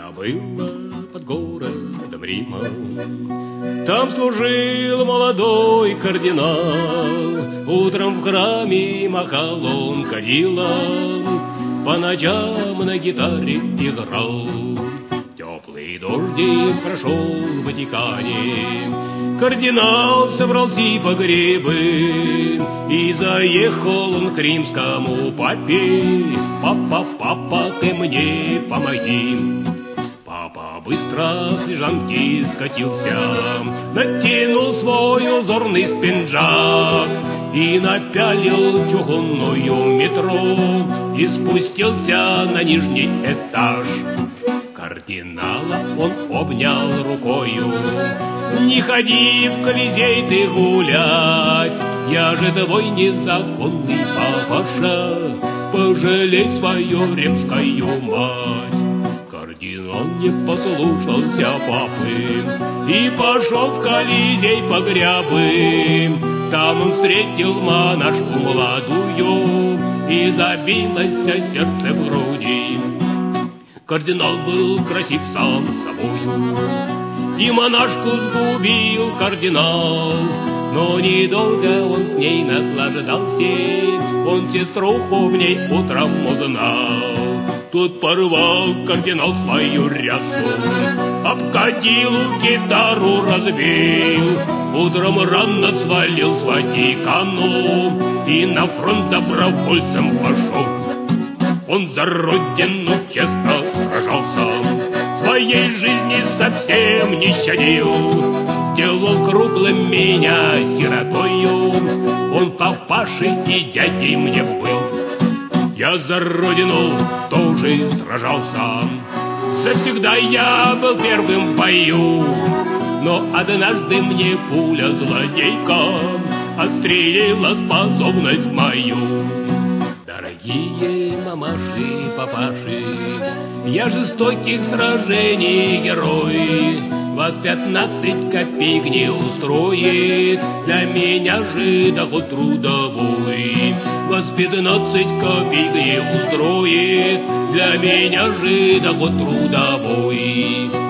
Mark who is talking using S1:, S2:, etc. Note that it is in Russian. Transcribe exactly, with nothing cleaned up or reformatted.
S1: Я была под городом Римом, там служил молодой кардинал. Утром в храме махал он кадилом, по ночам на гитаре играл. Теплый дождик прошел в Ватикане, кардинал собрал типа грибы, и заехал он к римскому папе. Папа, папа, ты мне помоги. Папа быстро с лежанки скатился, натянул свой узорный пинжак и напялил чугунную метро и спустился на нижний этаж. Кардинала он обнял рукою: не ходи в Колизей ты гулять, я же твой незаконный папаша, пожалей свою римскую мать. Кардинал не послушался папы и пошел в Колизей по грябы. Там он встретил монашку молодую, и забилось сердце в груди. Кардинал был красив сам собою, и монашку сгубил кардинал. Но недолго он с ней наслаждался, он сеструху в ней утром узнал. Тут порвал кардинал свою рясу, обкатил гитару, разбил. Утром рано свалил с Ватикану и на фронт добровольцем пошел. Он за родину честно сражался, своей жизни совсем не щадил. Сделал круглым меня сиротою, он папашей и дядей мне был. Я за родину тоже сражался, завсегда я был первым в бою. Но однажды мне пуля злодейка отстрелила способность мою. Дорогие мамаши, папаши, я жестоких сражений герой. Вас пятнадцать копеек не устроит, для меня же доход трудовой. Вас пятнадцать копеек не устроит, для меня же доход трудовой.